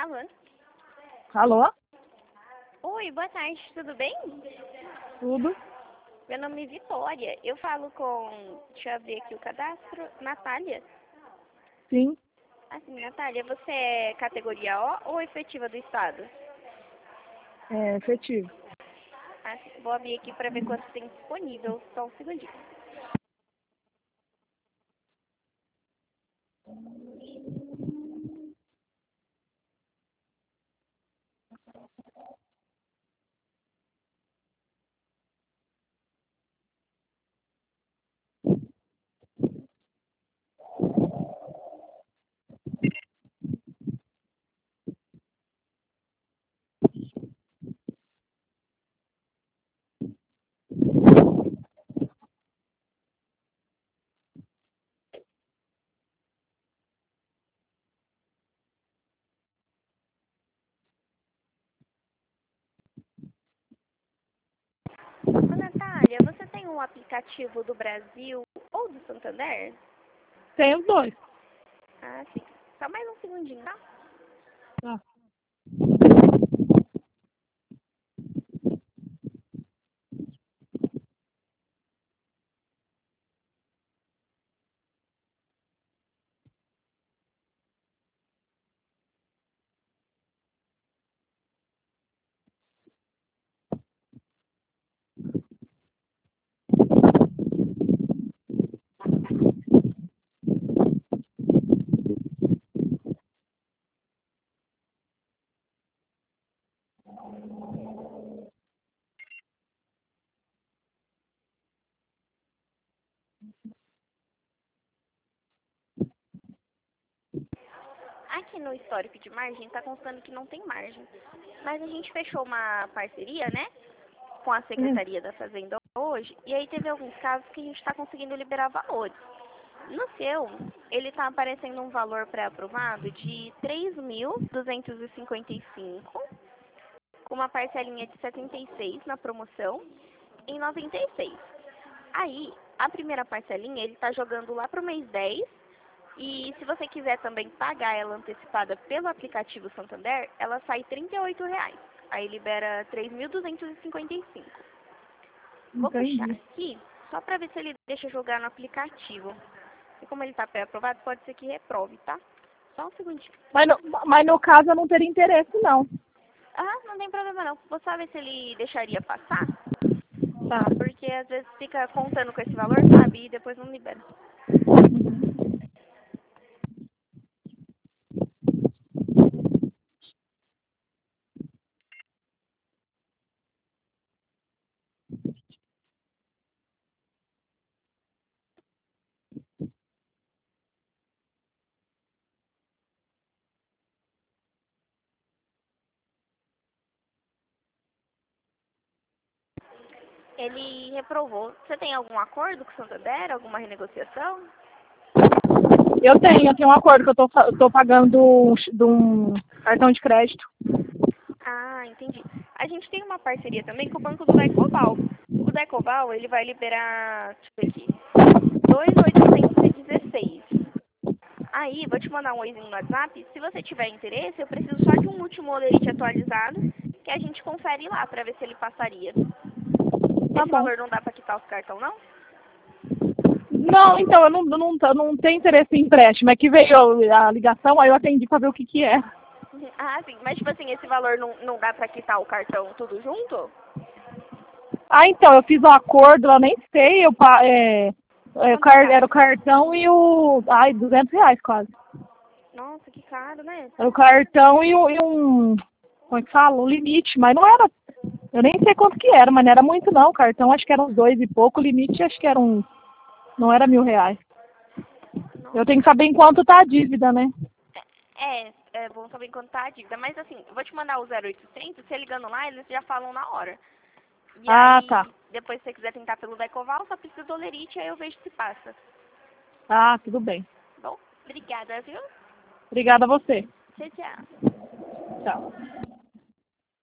Alô? Alô? Oi, boa tarde, tudo bem? Tudo? Meu nome é Vitória. Eu falo com. Deixa eu abrir aqui o cadastro. Natália. Sim, Assim, Natália, você é categoria O ou efetiva do Estado? é efetivo. Assim, vou abrir aqui para ver quanto tem disponível. Só um segundinho. Ô, Natália, você tem um aplicativo do Brasil ou do Santander? Tem os dois. Ah, sim. Só mais um segundinho, tá? Tá. Aqui no histórico de margem tá constando que não tem margem. Mas a gente fechou uma parceria, né? Com a Hum, Secretaria da Fazenda hoje, e aí teve alguns casos que a gente está conseguindo liberar valores. No seu, ele está aparecendo um valor pré-aprovado de 3.255, com uma parcelinha de 76 na promoção, em 96. Aí, a primeira parcelinha, ele está jogando lá para o mês 10, e se você quiser também pagar ela antecipada pelo aplicativo Santander, ela sai R$ 38. Aí libera 3.255. Vou puxar entendi. aqui, só para ver se ele deixa jogar no aplicativo. E como ele está pré-aprovado, pode ser que reprove, tá? Só um segundinho. Mas no caso eu não teria interesse, não. Ah, não tem problema não. Vou só ver se ele deixaria passar, Tá. porque às vezes fica contando com esse valor, sabe? E depois não libera. Ele reprovou. Você tem algum acordo com o Santander? Alguma renegociação? Eu tenho um acordo que eu tô pagando de um cartão de crédito. Ah, entendi. A gente tem uma parceria também com o Banco do Decoval. O Decoval, ele vai liberar, deixa eu ver aqui, 2.816. Aí, vou te mandar um oizinho no WhatsApp. Se você tiver interesse, eu preciso só de um último olerite atualizado, que a gente confere lá pra ver se ele passaria. Tá Esse bom. valor não dá pra quitar os cartão, não? Não, então, eu não tenho interesse em empréstimo. É que veio a ligação, aí eu atendi pra ver o que que é. Ah, sim. Mas, tipo assim, esse valor não dá pra quitar o cartão tudo junto? Ah, então, eu fiz um acordo, eu nem sei, Quanto que tá? era o cartão e R$ 200 quase. Nossa, que caro, né? Era o cartão e um, como é que fala? Um limite, mas não era, eu nem sei quanto que era, mas não era muito não, o cartão acho que era uns dois e pouco, o limite acho que era não era R$ 1.000. Eu tenho que Nossa. saber em quanto tá a dívida, né? É bom saber quanto tá a dívida. Mas, assim, eu vou te mandar o 0800, você ligando lá, eles já falam na hora. E Ah, tá. aí, depois se você quiser tentar pelo Decoval, só precisa do olerite, aí eu vejo se passa. Ah, tudo bem. Bom, obrigada, viu? Obrigada a você. Tchau, tchau. Tchau.